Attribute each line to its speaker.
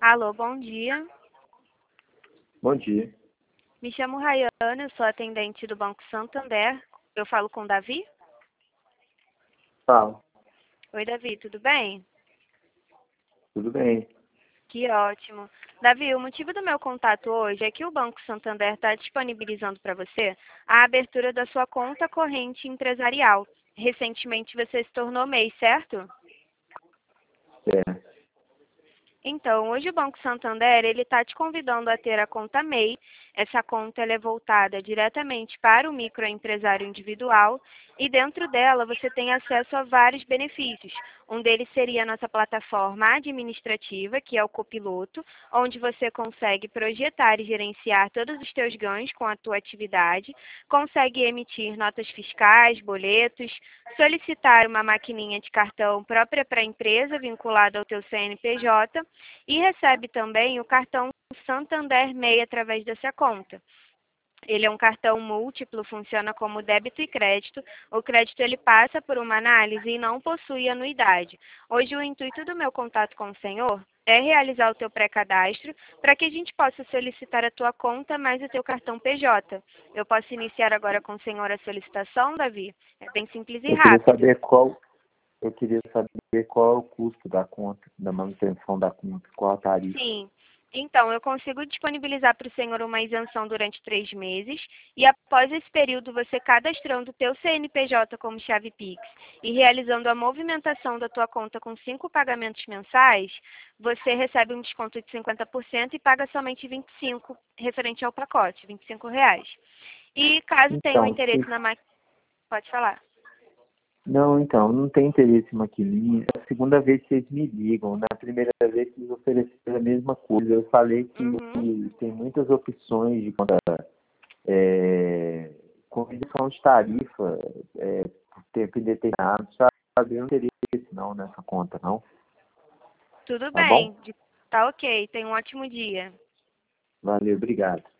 Speaker 1: Alô, bom dia.
Speaker 2: Bom dia.
Speaker 1: Me chamo Rayana, eu sou atendente do Banco Santander. Eu falo com o Davi?
Speaker 2: Fala.
Speaker 1: Oi, Davi, tudo bem?
Speaker 2: Tudo bem?
Speaker 1: Que ótimo. Davi, o motivo do meu contato hoje é que o Banco Santander está disponibilizando para você a abertura da sua conta corrente empresarial. Recentemente você se tornou MEI, certo?
Speaker 2: Certo.
Speaker 1: Então, hoje o Banco Santander ele está te convidando a ter a conta MEI. Essa conta ela é voltada diretamente para o microempresário individual e dentro dela você tem acesso a vários benefícios. Um deles seria a nossa plataforma administrativa, que é o Copiloto, onde você consegue projetar e gerenciar todos os teus ganhos com a tua atividade, consegue emitir notas fiscais, boletos, solicitar uma maquininha de cartão própria para a empresa vinculada ao teu CNPJ e recebe também o cartão Santander MEI através dessa conta. Ele é um cartão múltiplo, funciona como débito e crédito. O crédito ele passa por uma análise e não possui anuidade. Hoje o intuito do meu contato com o senhor é realizar o teu pré-cadastro para que a gente possa solicitar a tua conta mais o teu cartão PJ. Eu posso iniciar agora com o senhor a solicitação, Davi? É bem simples e
Speaker 2: Eu queria
Speaker 1: rápido.
Speaker 2: saber qual é o custo da conta, da manutenção da conta, qual a tarifa.
Speaker 1: Sim. Então, eu consigo disponibilizar para o senhor uma isenção durante 3 meses e após esse período você cadastrando o teu CNPJ como chave Pix e realizando a movimentação da tua conta com 5 pagamentos mensais, você recebe um desconto de 50% e paga somente 25 referente ao pacote, R$ 25. E caso tenha um
Speaker 2: Então,
Speaker 1: interesse na máquina, pode falar.
Speaker 2: não tem interesse em maquininha. É a segunda vez que vocês me ligam. Na primeira vez vocês ofereceram a mesma coisa. Eu falei
Speaker 1: Uhum.
Speaker 2: que tem muitas opções de conta, com redução de tarifa, por tempo indeterminado, sabe? Eu não teria interesse não nessa conta, não.
Speaker 1: Tudo
Speaker 2: Tá bom?
Speaker 1: bem. Tá ok. Tenha um ótimo dia.
Speaker 2: Valeu, obrigado.